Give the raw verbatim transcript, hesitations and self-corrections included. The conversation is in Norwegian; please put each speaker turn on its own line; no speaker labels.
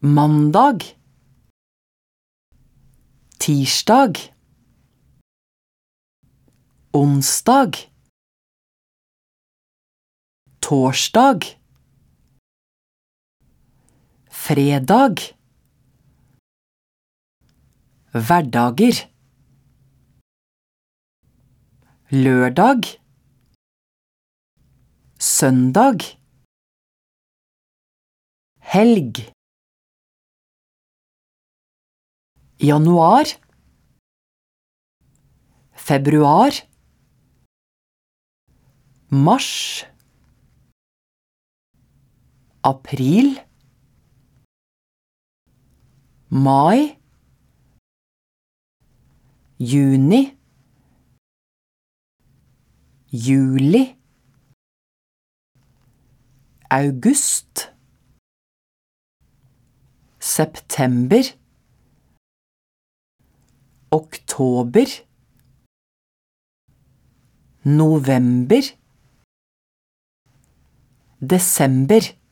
mandag, tirsdag, onsdag, torsdag, fredag, hverdager, lørdag, søndag, helg, januar, februar, mars, april, mai, juni, juli, august, september, oktober, november, desember.